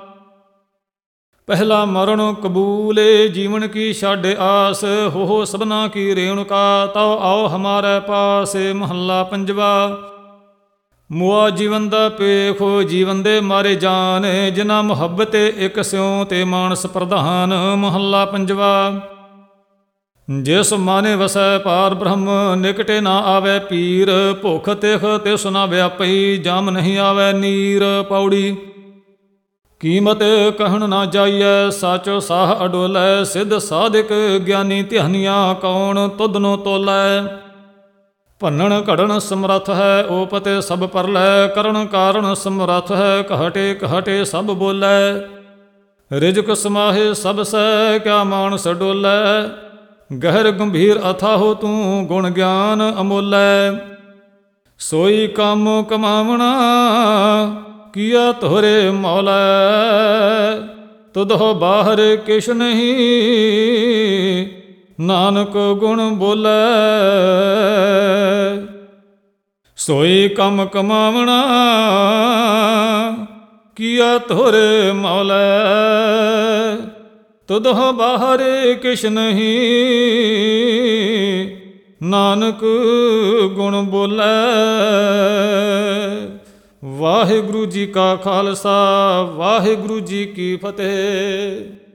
ਪਹਿਲਾ ਮਰਨ ਕਬੂਲੇ ਜੀਵਨ ਕੀ ਛੱਡ ਆਸ ਹੋ ਸਭਨਾ ਕੀ ਰੇਣੁਕਾ ਤਉ ਆਓ ਹਮਾਰੇ ਪਾਸ ਮਹੱਲਾ ਪੰਜਵਾ। ਮੁਆ ਜੀਵਨ ਦਾ ਪੇਖੋ ਜੀਵਨ ਦੇ ਮਾਰੇ ਜਾਨ ਜਿਨਾ ਮੁਹੱਬਤ ਇਕ ਸਿਉ ਤੇ ਮਾਨਸ ਪ੍ਰਧਾਨ ਮਹੱਲਾ ਪੰਜਵਾ। ਜਿਸ ਮਾਨੇ ਵਸੈ ਪਾਰ ਬ੍ਰਹਮ ਨਿਕਟੇ ਨਾ ਆਵੇ ਪੀਰ ਭੁਖ ਤਿਖ ਤਿਸ ਨਾ ਵਿਆਪਈ ਜਮ ਨਹੀਂ ਆਵੇ ਨੀਰ ਪੌੜੀ। ਕੀਮਤ ਕਹਿਣ ਨਾ ਜਾਈਐ ਸਾਚੋ ਸਾਹ ਅਡੋਲੈ ਸਿੱਧ ਸਾਧਿਕ ਗਿਆਨੀ ਧਿਆਨੀਆਂ ਕੌਣ ਤੁਧਨੋ ਤੋਲੈ। ਭੰਨਣ ਘੜਨ ਸਮਰੱਥ ਹੈ ਓਪਤੇ ਸਭ ਪਰਲੈ ਕਰਨ ਕਾਰਨ ਸਮਰੱਥ ਹੈ ਕਹਟੇ ਕਹਟੇ ਸਭ ਬੋਲੈ। ਰਿਜਕ ਸਮਾਹੇ ਸਭ ਸੈ ਕਿਆ ਮਾਨਸ ਡੋਲੈ ਗਹਿਰ ਗੰਭੀਰ ਅਥਾਹੋ ਤੂੰ ਗੁਣ ਗਿਆਨ ਅਮੋਲੈ। ਸੋਈ ਕੰਮ ਕਮਾਵਣਾ ਕੀਆ ਤੋਰੇ ਮੌਲੈ। ਤੁਧੋ ਬਾਹਰ ਕਿਛ ਨਹੀਂ ਨਾਨਕ ਗੁਣ ਬੋਲੇ। ਸੋਈ ਕੰਮ ਕਮਾਵਣਾ ਕੀਆ ਤੋਰੇ ਮੌਲੈ। ਤੁਧੋ ਬਾਹਰ ਕਿਛ ਨਹੀਂ ਨਾਨਕ ਗੁਣ ਬੋਲੇ। ਵਾਹਿਗੁਰੂ ਜੀ ਕਾ ਖਾਲਸਾ ਵਾਹਿਗੁਰੂ ਜੀ ਕੀ ਫਤਿਹ।